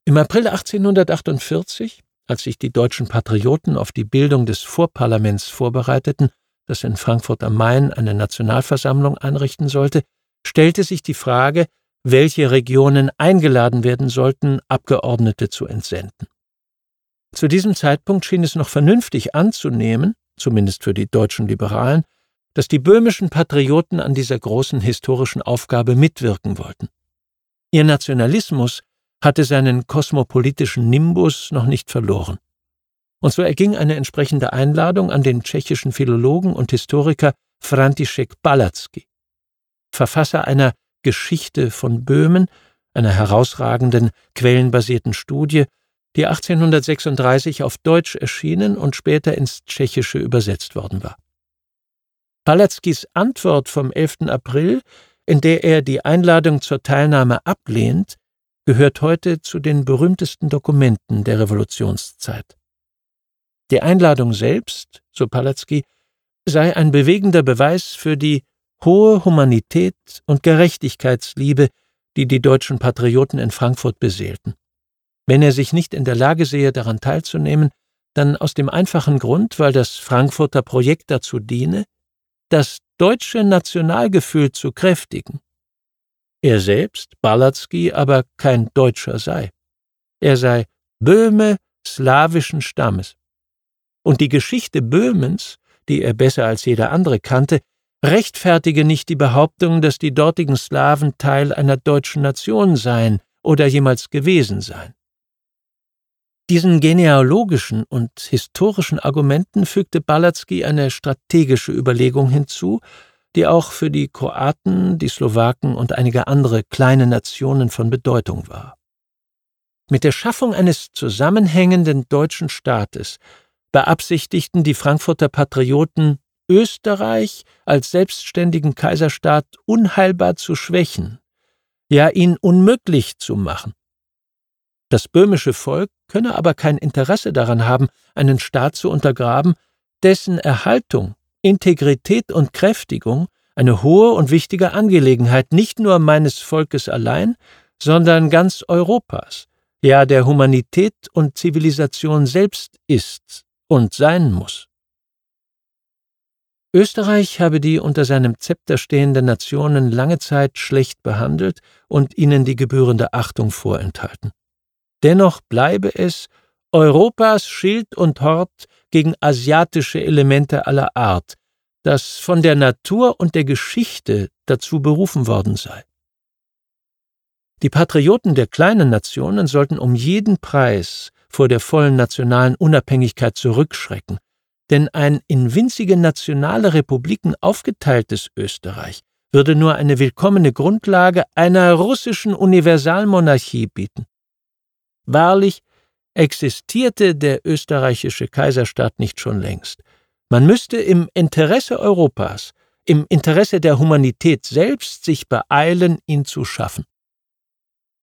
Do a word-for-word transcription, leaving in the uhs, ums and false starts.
Im April achtzehnhundertachtundvierzig, als sich die deutschen Patrioten auf die Bildung des Vorparlaments vorbereiteten, das in Frankfurt am Main eine Nationalversammlung einrichten sollte, stellte sich die Frage, welche Regionen eingeladen werden sollten, Abgeordnete zu entsenden. Zu diesem Zeitpunkt schien es noch vernünftig anzunehmen, zumindest für die deutschen Liberalen, dass die böhmischen Patrioten an dieser großen historischen Aufgabe mitwirken wollten. Ihr Nationalismus hatte seinen kosmopolitischen Nimbus noch nicht verloren. Und so erging eine entsprechende Einladung an den tschechischen Philologen und Historiker František Palacký. Verfasser einer Geschichte von Böhmen, einer herausragenden, quellenbasierten Studie, die achtzehnhundertsechsunddreißig auf Deutsch erschienen und später ins Tschechische übersetzt worden war. Palackys Antwort vom elften April, in der er die Einladung zur Teilnahme ablehnt, gehört heute zu den berühmtesten Dokumenten der Revolutionszeit. Die Einladung selbst, so Palacký, sei ein bewegender Beweis für die hohe Humanität und Gerechtigkeitsliebe, die die deutschen Patrioten in Frankfurt beseelten. Wenn er sich nicht in der Lage sehe, daran teilzunehmen, dann aus dem einfachen Grund, weil das Frankfurter Projekt dazu diene, das deutsche Nationalgefühl zu kräftigen. Er selbst, Palacký, aber kein Deutscher sei. Er sei Böhme slawischen Stammes. Und die Geschichte Böhmens, die er besser als jeder andere kannte, rechtfertige nicht die Behauptung, dass die dortigen Slawen Teil einer deutschen Nation seien oder jemals gewesen seien. Diesen genealogischen und historischen Argumenten fügte Palacký eine strategische Überlegung hinzu, die auch für die Kroaten, die Slowaken und einige andere kleine Nationen von Bedeutung war. Mit der Schaffung eines zusammenhängenden deutschen Staates beabsichtigten die Frankfurter Patrioten, Österreich als selbstständigen Kaiserstaat unheilbar zu schwächen, ja ihn unmöglich zu machen. Das böhmische Volk könne aber kein Interesse daran haben, einen Staat zu untergraben, dessen Erhaltung, Integrität und Kräftigung eine hohe und wichtige Angelegenheit nicht nur meines Volkes allein, sondern ganz Europas, ja der Humanität und Zivilisation selbst ist und sein muss. Österreich habe die unter seinem Zepter stehenden Nationen lange Zeit schlecht behandelt und ihnen die gebührende Achtung vorenthalten. Dennoch bleibe es Europas Schild und Hort gegen asiatische Elemente aller Art, das von der Natur und der Geschichte dazu berufen worden sei. Die Patrioten der kleinen Nationen sollten um jeden Preis vor der vollen nationalen Unabhängigkeit zurückschrecken, denn ein in winzige nationale Republiken aufgeteiltes Österreich würde nur eine willkommene Grundlage einer russischen Universalmonarchie bieten. Wahrlich, existierte der österreichische Kaiserstaat nicht schon längst. Man müsste im Interesse Europas, im Interesse der Humanität selbst sich beeilen, ihn zu schaffen.